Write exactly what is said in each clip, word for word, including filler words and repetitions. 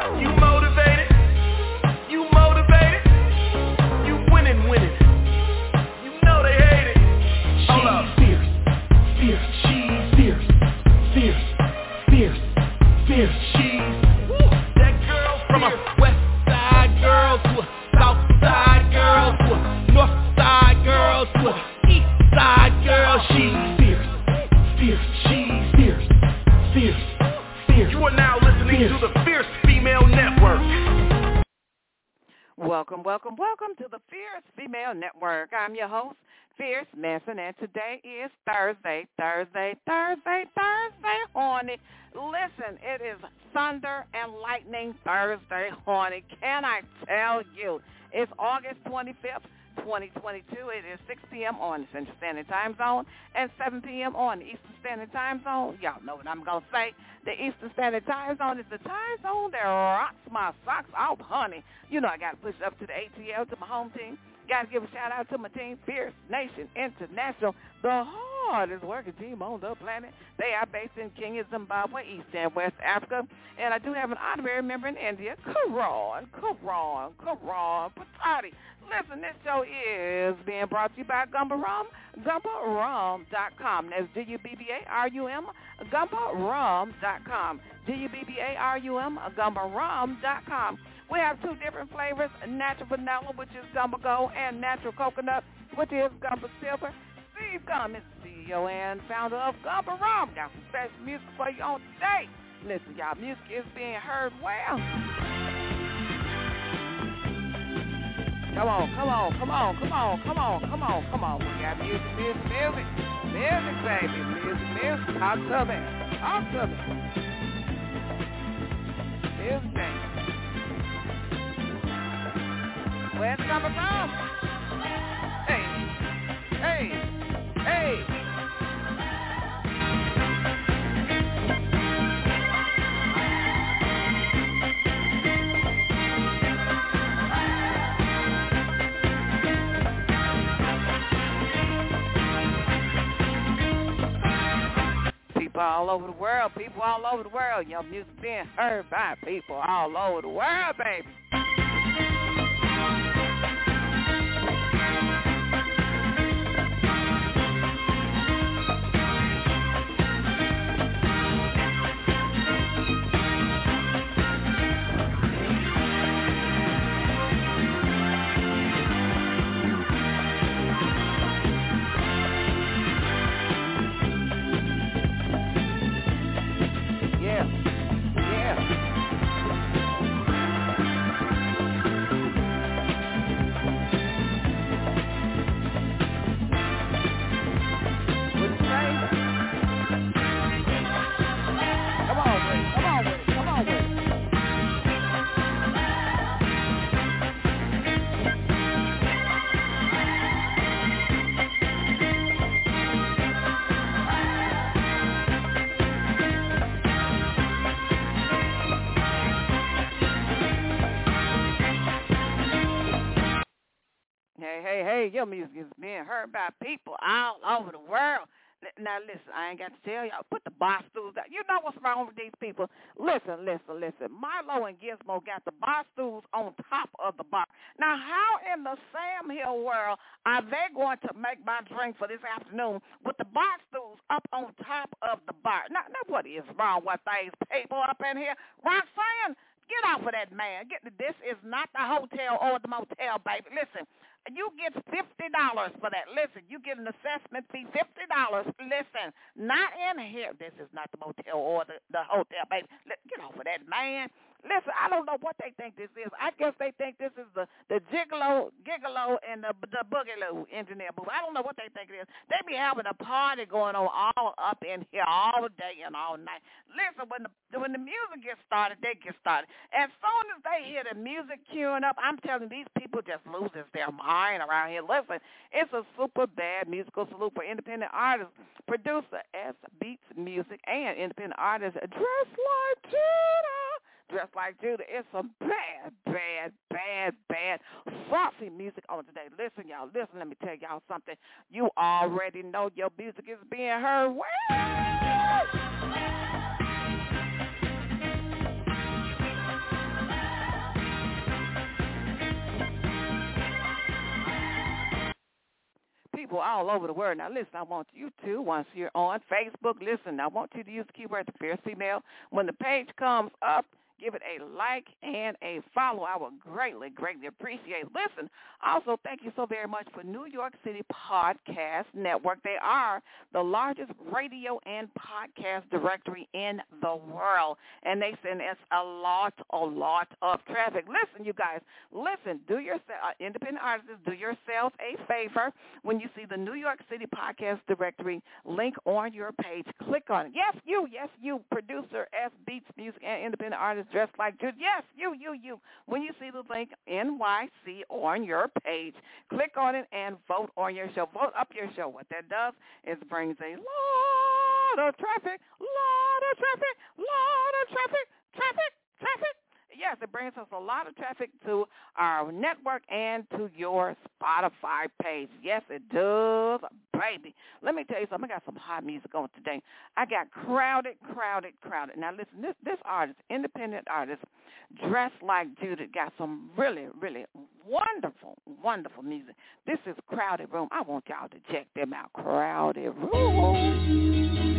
You motivated? You motivated? You winning, winning. You know they hate it. Hold up. Fierce, fierce, she's fierce, fierce, fierce, fierce, she's that girl from a west side girl to a south side girl to a north side girl to a east side girl. She's fierce, fierce, she's fierce, fierce, fierce. You are now listening fierce. to the Fierce Female Network. Welcome, welcome, welcome to the Fierce Female Network. I'm your host, Fierce Manson, and today is Thursday, Thursday, Thursday, Thursday, horny. Listen, it is Thunder and Lightning Thursday, horny. Can I tell you? It's August twenty-fifth, twenty twenty-two. It is six p.m. on the Central Standard Time Zone and seven p.m. on the Eastern Standard Time Zone. Y'all know what I'm going to say. The Eastern Standard Time Zone is the time zone that rocks my socks off, honey. You know I got to push up to the A T L, to my home team. Got to give a shout-out to my team, Fierce Nation International, the hardest working team on the planet. They are based in Kenya, Zimbabwe, East and West Africa. And I do have an honorary member in India, Karan, Karan, Karan Patati. Listen, this show is being brought to you by Gumba Rum, gumba rum dot com. That's G U B B A R U M, gumba rum dot com. G U B B A R U M, gumba rum dot com. We have two different flavors, natural vanilla, which is Gumba Gold, and natural coconut, which is Gumba Silver. Steve Gum is the C E O and founder of Gumba Rum. Got some special music for you on today. Listen, y'all, music is being heard well. Come on, come on, come on, come on, come on, come on, come on. We got music, music, music. Music, baby. Music, music. Talk to me. Talk to me. Music, baby. Where's it coming from? Hey, hey, hey. People all over the world, people all over the world. Your music being heard by people all over the world, baby. Hey, hey, your music is being heard by people all over the world. Now, listen, I ain't got to tell y'all, put the bar stools down. You know what's wrong with these people? Listen, listen, listen. Milo and Gizmo got the bar stools on top of the bar. Now, how in the Sam Hill world are they going to make my drink for this afternoon with the bar stools up on top of the bar? Now, now what is wrong with these people up in here? Roxanne, get off of that, man. Get This is not the hotel or the motel, baby. Listen. You get fifty dollars for that. Listen, you get an assessment fee, fifty dollars. Listen, not in here. This is not the motel or the, the hotel, baby. Get off of that, man. Listen, I don't know what they think this is. I guess they think this is the, the gigolo, gigolo and the, the boogaloo engineer booth. I don't know what they think it is. They be having a party going on all up in here all day and all night. Listen, when the when the music gets started, they get started. As soon as they hear the music queuing up, I'm telling you, these people just loses their mind around here. Listen, it's a super bad musical salute for independent artists, producer S Beats Music, and independent artists Dressed Like Judah. Dressed Like Judah. It's some bad, bad, bad, bad, saucy music on today. Listen, y'all, listen, let me tell y'all something. You already know your music is being heard well. people all over the world. Now, listen, I want you to, once you're on Facebook, listen, I want you to use the keyword The Fierce Female. When the page comes up, give it a like and a follow. I will greatly, greatly appreciate it. Listen, also thank you so very much for New York City Podcast Network. They are the largest radio and podcast directory in the world, and they send us a lot, a lot of traffic. Listen, you guys, listen, do yourself, uh, independent artists, do yourself a favor. When you see the New York City Podcast Directory link on your page, click on it. Yes, you, yes, you, producer S Beats Music and independent artist dressed like Jude. Yes, you, you, you. When you see the link N Y C on your page, click on it and vote on your show. Vote up your show. What that does is brings a lot of traffic, lot of traffic, lot of traffic, traffic, traffic. Yes, it brings us a lot of traffic to our network and to your Spotify page. Yes, it does, baby. Let me tell you something. I got some hot music on today. I got crowded, crowded, crowded. Now, listen, this, this artist, independent artist, dressed like Judith, got some really, really wonderful, wonderful music. This is Crowded Room. I want y'all to check them out. Crowded Room.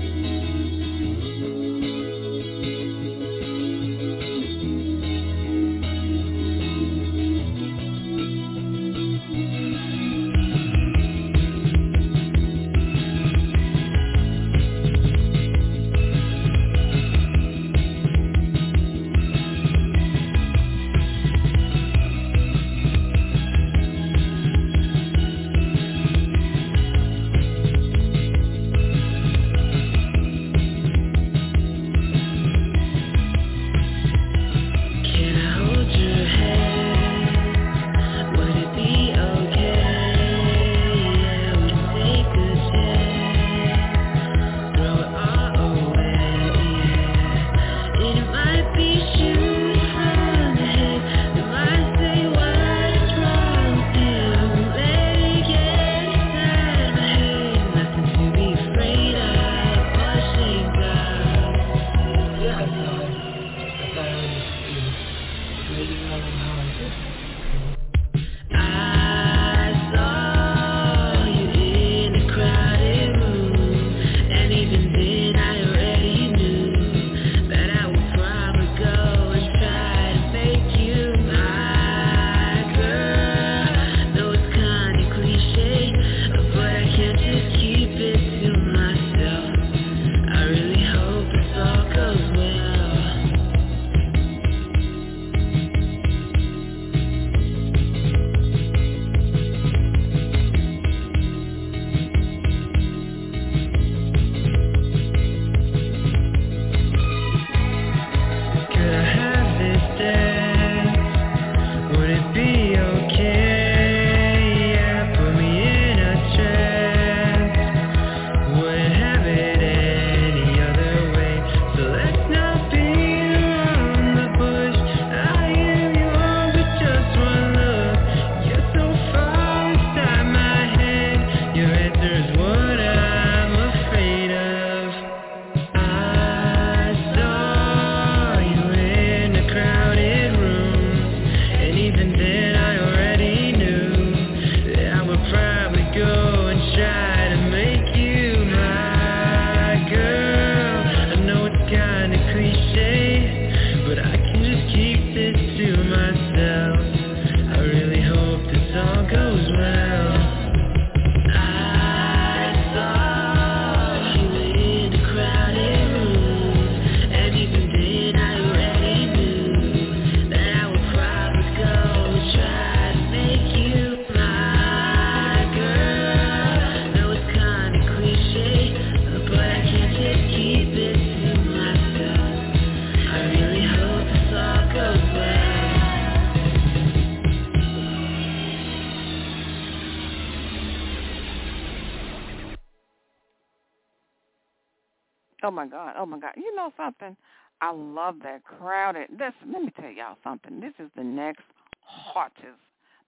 Oh, my God. Oh, my God. You know something? I love that crowded. Listen, let me tell y'all something. This is the next hottest,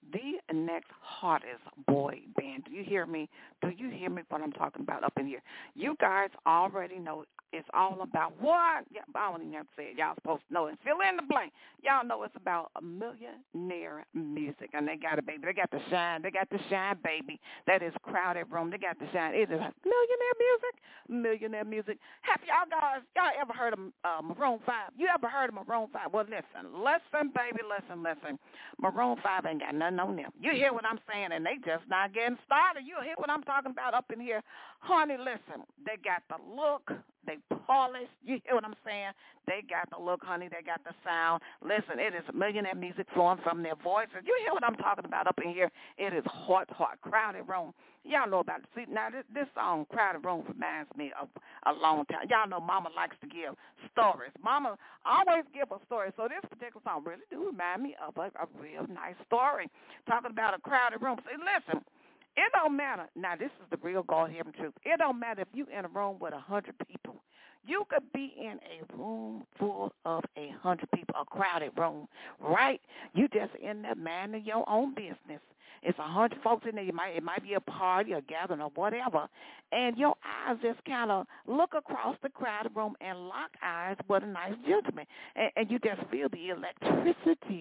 the next hottest boy band. Do you hear me? Do you hear me what I'm talking about up in here? You guys already know it's all about what? Yeah, I don't even have to say it. Y'all supposed to know it. Fill in the blank. Y'all know it's about a millionaire music. And they got a baby. They got the shine. They got the shine, baby. That is Crowded Room. They got the shine. It is millionaire music. Millionaire music. Have y'all guys, y'all ever heard of uh, Maroon five? You ever heard of Maroon five? Well, listen. Listen, baby. Listen, listen. Maroon five ain't got nothing on them. You hear what I'm saying? And they just not getting started. You hear what I'm talking about up in here? Honey, listen. They got the look. They polished. You hear what I'm saying? They got the look, honey. They got the sound. Listen, it is millionaire music flowing from their voices. You hear what I'm talking about up in here? It is hot, hot, Crowded Room. Y'all know about it. See, now, this, this song, Crowded Room, reminds me of a long time. Y'all know Mama likes to give stories. Mama always give a story. So this particular song really do remind me of a, a real nice story, talking about a crowded room. See, listen. It don't matter. Now, this is the real God-given truth. It don't matter if you in a room with a hundred people. You could be in a room full of a hundred people, a crowded room, right? You just in there minding your own business. It's a hundred folks in there. You might, it might be a party, a gathering, or whatever. And your eyes just kind of look across the crowded room and lock eyes with a nice gentleman. And, and you just feel the electricity.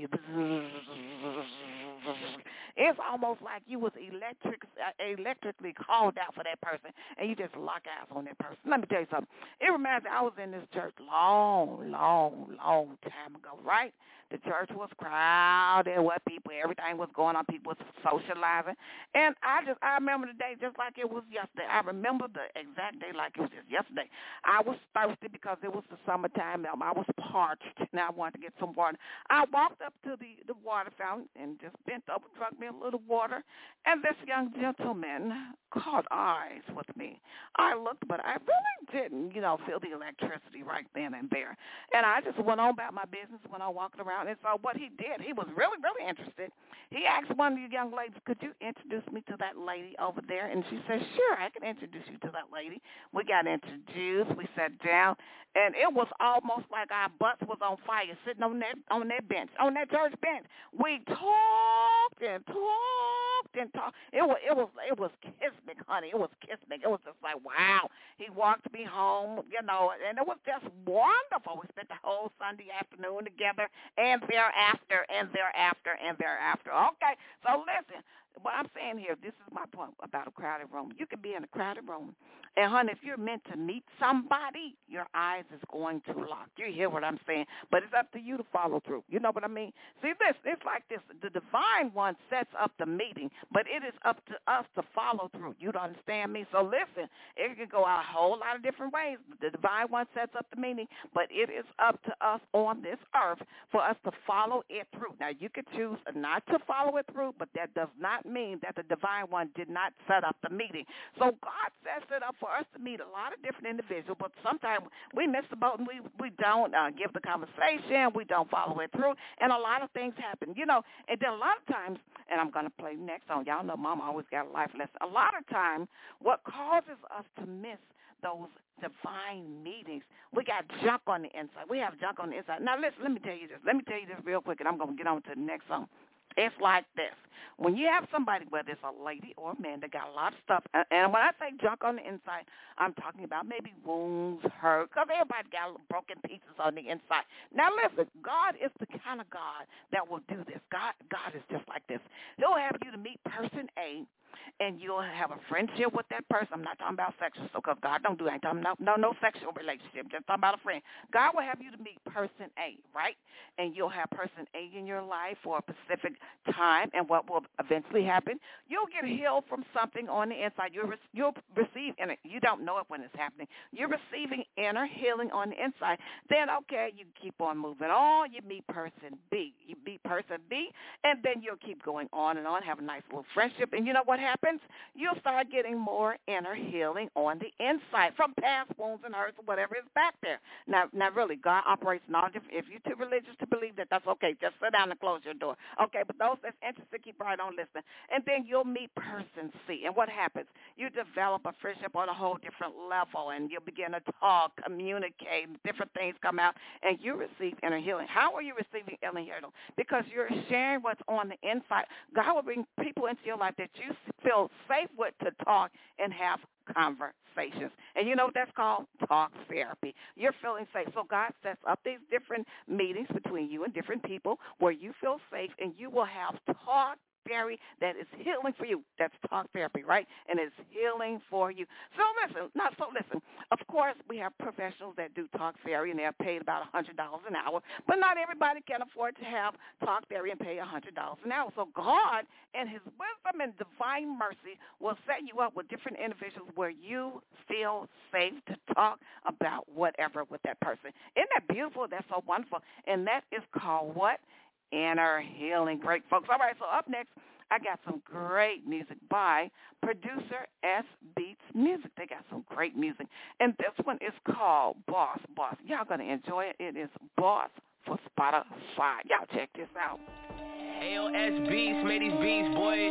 It's almost like you was electric, uh, electrically called out for that person, and you just lock eyes on that person. Let me tell you something. It reminds me, I was in this church long, long, long time ago, right? The church was crowded with people. Everything was going on. People was socializing. And I just, I remember the day just like it was yesterday. I remember the exact day like it was just yesterday. I was thirsty because it was the summertime. I was parched, and I wanted to get some water. I walked up to the, the water fountain and just bent over, drank me a little water, and this young gentleman caught eyes with me. I looked, but I really didn't, you know, feel the electricity right then and there. And I just went on about my business, went on walking around. And so what he did, he was really, really interested. He asked one of the young ladies, could you introduce me to that lady over there? And she said, sure, I can introduce you to that lady. We got introduced. We sat down. And it was almost like our butts was on fire sitting on that on that bench, on that church bench. We talked and talked and talked. It was it was it was kismic, honey. It was kismic. It was just like, wow. He walked me home, you know, and it was just wonderful. We spent the whole Sunday afternoon together, and thereafter, and thereafter, and thereafter. Okay, so listen. What I'm saying here, this is my point about a crowded room. You could be in a crowded room, and, honey, if you're meant to meet somebody, your eyes is going to lock. You hear what I'm saying? But it's up to you to follow through. You know what I mean? See, this, it's like this. The divine one sets up the meeting, but it is up to us to follow through. You don't understand me? So listen, it can go a whole lot of different ways. The divine one sets up the meeting, but it is up to us on this earth for us to follow it through. Now, you could choose not to follow it through, but that does not mean that the divine one did not set up the meeting. So God sets it up for us to meet a lot of different individuals, but sometimes we miss the boat and we, we don't uh, give the conversation, we don't follow it through, and a lot of things happen, you know. And then a lot of times, and I'm going to play next song. Y'all know Mama always got a life lesson. A lot of times, what causes us to miss those divine meetings, we got junk on the inside. We have junk on the inside. Now, listen, let me tell you this. Let me tell you this real quick, and I'm going to get on to the next song. It's like this. When you have somebody, whether it's a lady or a man, that got a lot of stuff, and when I say junk on the inside, I'm talking about maybe wounds, hurt, because everybody got broken pieces on the inside. Now, listen, God is the kind of God that will do this. God, God is just like this. He'll have you to meet person A, and you'll have a friendship with that person. I'm not talking about sexual, so because God don't do that. I'm talking about no, no sexual relationship. Just talking about a friend. God will have you to meet person A, right? And you'll have person A in your life for a specific time, and what will eventually happen, you'll get healed from something on the inside. You'll, re- you'll receive, and you don't know it when it's happening, you're receiving inner healing on the inside. Then, okay, you keep on moving on. You meet person B. You meet person B, and then you'll keep going on and on, have a nice little friendship, and you know what happens? You'll start getting more inner healing on the inside from past wounds and hurts or whatever is back there. Now, now really, God operates in all different. If you're too religious to believe that That's okay. Just sit down and close your door. Okay, but those that's interested, keep right on listening. And then you'll meet person C. And what happens? You develop a friendship on a whole different level, and you begin to talk, communicate, different things come out, and you receive inner healing. How are you receiving inner healing? Because you're sharing what's on the inside. God will bring people into your life that you feel safe with to talk and have conversations. And you know what that's called? Talk therapy. You're feeling safe. So God sets up these different meetings between you and different people where you feel safe, and you will have talk therapy that is healing for you. That's talk therapy, right? And it's healing for you. So listen, not so listen. Of course, we have professionals that do talk therapy, and they're paid about one hundred dollars an hour, but not everybody can afford to have talk therapy and pay one hundred dollars an hour. So God, in his wisdom and divine mercy, will set you up with different individuals where you feel safe to talk about whatever with that person. Isn't that beautiful? That's so wonderful. And that is called what? Inner healing. Great, folks. All right, so up next, I got some great music by producer S Beats Music. They got some great music. And this one is called Boss Boss. Y'all going to enjoy it. It is Boss for Spotify. Y'all check this out. A O S Beats, made these beats, boy.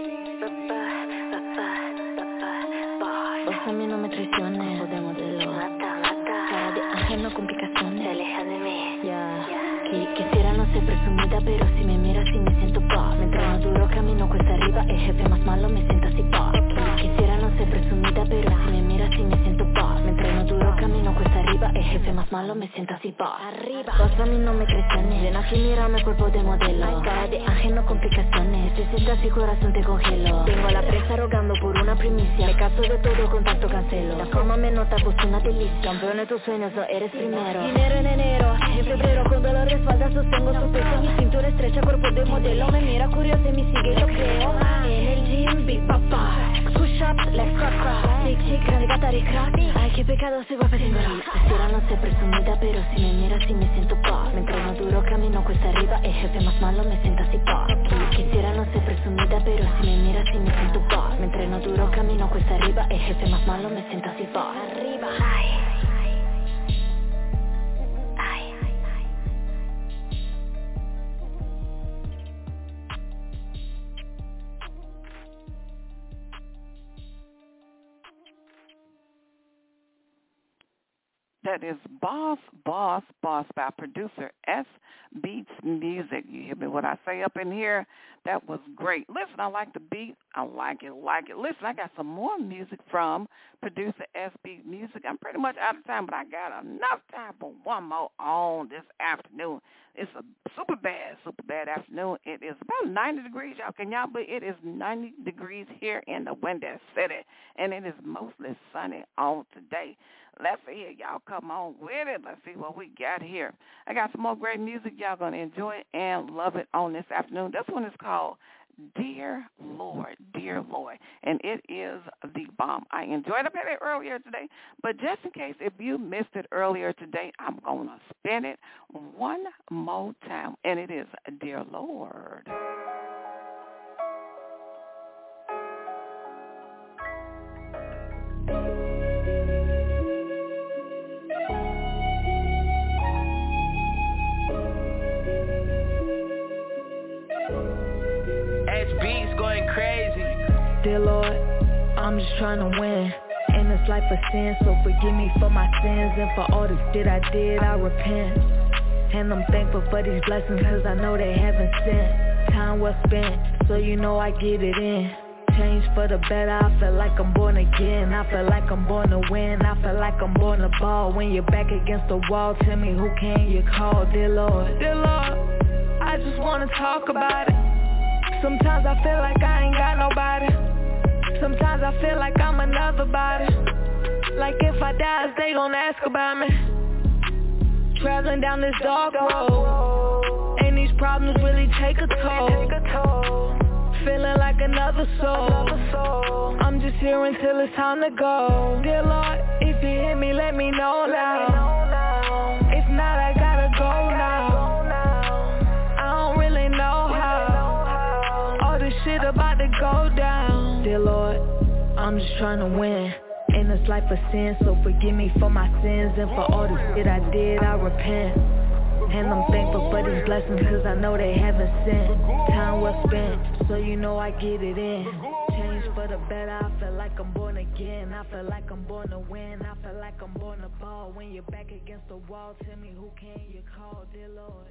Boss a mí no me traiciones, podemos de lo cara de ángel, no complicaciones. Se aleja de mí. Ya. Que quisiera no ser presumida, pero si me miras y me siento pop. Me entreno duro, camino cuesta arriba, el jefe más malo me siento así pop. Que quisiera no ser presumida, pero si me miras y me siento pop. Me entreno duro, camino cuesta arriba, el jefe más malo me siento así pop. Arriba. Boss a mí no me creciones, ven aquí mírame cuerpo de modelo. Cara de ángel, no complicaciones. Si sientas y corazón te congelo. Tengo a la presa rogando por una primicia. Me caso de todo, contacto cancelo. La forma me nota, vos una delicia. Campeón de tus sueños, no eres primero. Dinero en enero, en febrero con dolor de espalda sostengo su peso. Mi cintura estrecha, cuerpo de modelo. Me mira curioso y me sigue y lo creo. En el gym, Big Papa. Push ups, like crack crack. Big chick, grande gata de crack. Ay, qué pecado, soy guapa, tengo rock. Quisiera no ser presumida, pero si me miras y me siento pop. Me entreno duro, camino cuesta arriba, el jefe más malo me siento así pop. Quisiera no ser presumida, pero si me miras y me siento pop. Me entreno duro, camino cuesta arriba, el jefe más malo me siento así pop. Arriba. Ay. That is Boss, Boss, Boss by producer S Beats Music. You hear me? What I say up in here? That was great. Listen, I like the beat. I like it, like it. Listen, I got some more music from producer S Beats Music. I'm pretty much out of time, but I got enough time for one more on this afternoon. It's a super bad, super bad afternoon. It is about ninety degrees, y'all. Can y'all believe it is ninety degrees here in the Windy City, and it is mostly sunny on today. Let's see here. Y'all come on with it. Let's see what we got here. I got some more great music. Y'all going to enjoy it and love it on this afternoon. This one is called Dear Lord, Dear Lord, and it is the bomb. I enjoyed it a bit earlier today, but just in case if you missed it earlier today, I'm going to spin it one more time, and it is Dear Lord. Dear Lord, I'm just trying to win in this life of sin, so forgive me for my sins and for all the shit I did, I repent. And I'm thankful for these blessings, cause I know they haven't sent. Time well spent, so you know I get it in. Change for the better, I feel like I'm born again. I feel like I'm born to win, I feel like I'm born to ball. When you're back against the wall, tell me who can you call? Dear Lord, dear Lord, I just wanna talk about it. Sometimes I feel like I ain't got nobody. Sometimes I feel like I'm another body. Like if I die, they gon' ask about me. Traveling down this dark road, and these problems really take a toll. Feeling like another soul. I'm just here until it's time to go. Dear Lord, if you hear me, let me know now. If not, I gotta go now. I don't really know how. All this shit about to go down. Dear Lord, I'm just trying to win in this life of sin, so forgive me for my sins and for all the shit I did, I repent. And I'm thankful for these blessings, cause I know they haven't sent. Time well spent, so you know I get it in. Change for the better, I feel like I'm born again. I feel like I'm born to win, I feel like I'm born to ball. When you're back against the wall, tell me who can you call, dear Lord.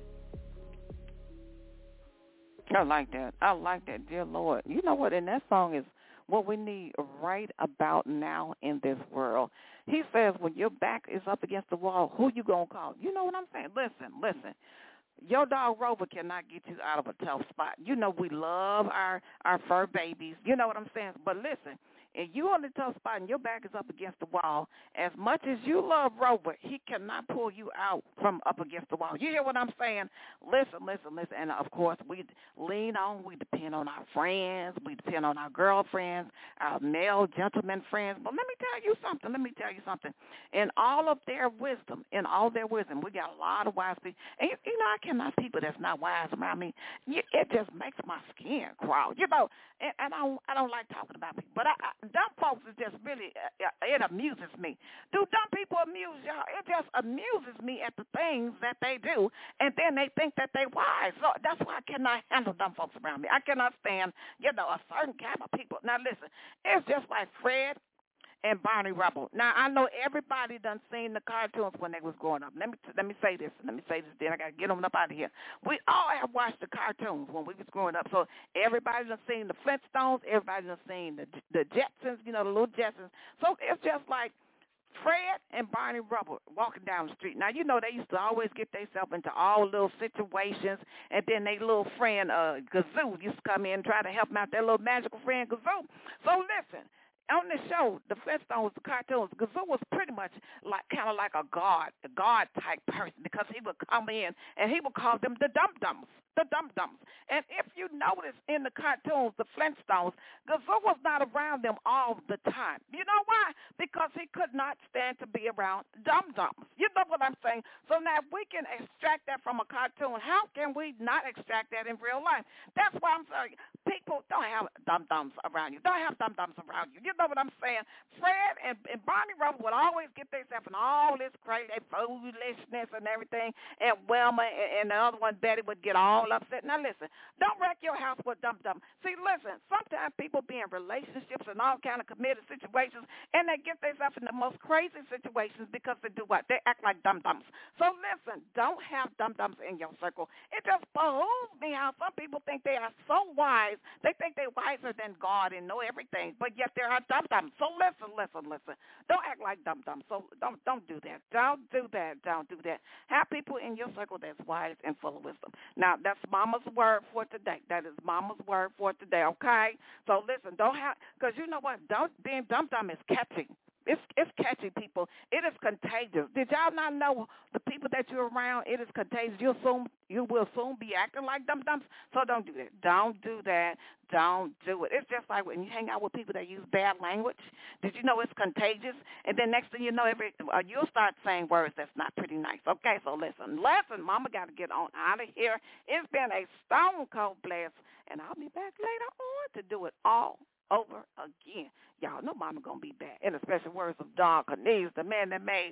I like that. I like that, dear Lord. You know what? And that song is what we need right about now in this world. He says when your back is up against the wall, who you going to call? You know what I'm saying? Listen, listen. Your dog Rover cannot get you out of a tough spot. You know we love our, our fur babies. You know what I'm saying? But listen, if you on the tough spot and your back is up against the wall, as much as you love Rover, he cannot pull you out from up against the wall. You hear what I'm saying? Listen, listen, listen. And, of course, we lean on, we depend on our friends, we depend on our girlfriends, our male gentlemen friends. But let me tell you something. Let me tell you something. In all of their wisdom, in all their wisdom, we got a lot of wise people. And, you know, I cannot people that's not wise around me. It just makes my skin crawl. You know, and, and I, don't, I don't like talking about people. But I, I dumb folks is just really, uh, it amuses me. Do dumb people amuse y'all? It just amuses me at the things that they do, and then they think that they wise. So that's why I cannot handle dumb folks around me. I cannot stand, you know, a certain kind of people. Now, listen, it's just like Fred and Barney Rubble. Now, I know everybody done seen the cartoons when they was growing up. Let me let me say this. Let me say this, then I got to get them up out of here. We all have watched the cartoons when we was growing up. So everybody done seen the Flintstones. Everybody done seen the, the Jetsons, you know, the little Jetsons. So it's just like Fred and Barney Rubble walking down the street. Now, you know, they used to always get themselves into all little situations, and then their little friend, uh, Gazoo, used to come in and try to help them out, their little magical friend, Gazoo. So listen, on the show, the Flintstones, the cartoons, Gazoo was pretty much like kind of like a god, a god-type person, because he would come in and he would call them the dum-dums, the dum-dums. And if you notice in the cartoons, the Flintstones, Gazoo was not around them all the time. You know why? Because he could not stand to be around dum-dums. You know what I'm saying? So now if we can extract that from a cartoon, how can we not extract that in real life? That's why I'm saying people don't have dum-dums around you. Don't have dum-dums around you. You know what I'm saying? Fred and, and Barney Rubble would always get themselves in all this crazy foolishness and everything, and Wilma and, and the other one, Betty, would get all upset. Now, listen, don't wreck your house with dum-dum. See, listen, sometimes people be in relationships and all kind of committed situations, and they get themselves in the most crazy situations because they do what? They act like dum-dums. So, listen, don't have dum-dums in your circle. It just behooves me how some people think they are so wise. They think they're wiser than God and know everything, but yet there are dum-dums. So listen, listen, listen. Don't act like dum-dums. So don't don't do that. Don't do that. Don't do that. Have people in your circle that's wise and full of wisdom. Now, that's Mama's word for today. That is Mama's word for today, okay? So listen, don't have, because you know what? Don't, being dum-dum is catchy. It's it's catchy, people. It is contagious. Did y'all not know the people that you're around, it is contagious. You'll soon, you will soon be acting like dum-dums. So don't do that. Don't do that. Don't do it. It's just like when you hang out with people that use bad language. Did you know it's contagious? And then next thing you know, every uh, you'll start saying words that's not pretty nice. Okay, so listen. Listen, Mama got to get on out of here. It's been a stone cold blast, and I'll be back later on to do it all over again. Y'all know Mama gonna be back. In the special words of Don Cornelius, the man that made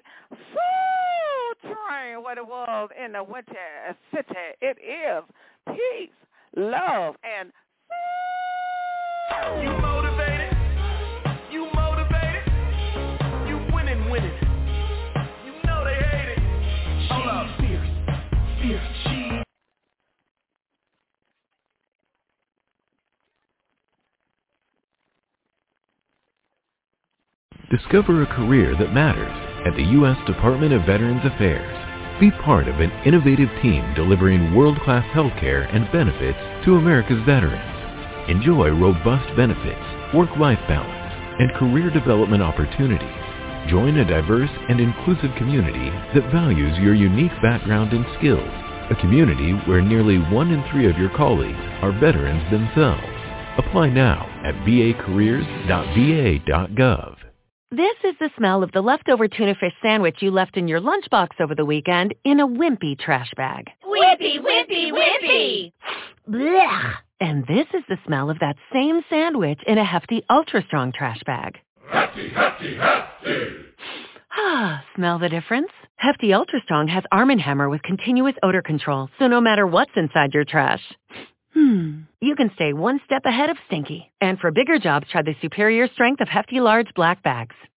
Soul Train what it was in the winter city. It is peace, love, and you motivated, you motivated, you winning, winning. You know they hate it. Hold up. Fierce, fierce, she. Discover a career that matters at the U S Department of Veterans Affairs. Be part of an innovative team delivering world-class healthcare and benefits to America's veterans. Enjoy robust benefits, work-life balance, and career development opportunities. Join a diverse and inclusive community that values your unique background and skills. A community where nearly one in three of your colleagues are veterans themselves. Apply now at v a careers dot v a dot gov. This is the smell of the leftover tuna fish sandwich you left in your lunchbox over the weekend in a wimpy trash bag. Wimpy, wimpy, wimpy! Blech! And this is the smell of that same sandwich in a hefty, ultra-strong trash bag. Hefty, hefty, hefty! Ah, smell the difference? Hefty Ultra Strong has Arm and Hammer with continuous odor control, so no matter what's inside your trash, hmm, you can stay one step ahead of stinky. And for bigger jobs, try the superior strength of Hefty Large Black Bags.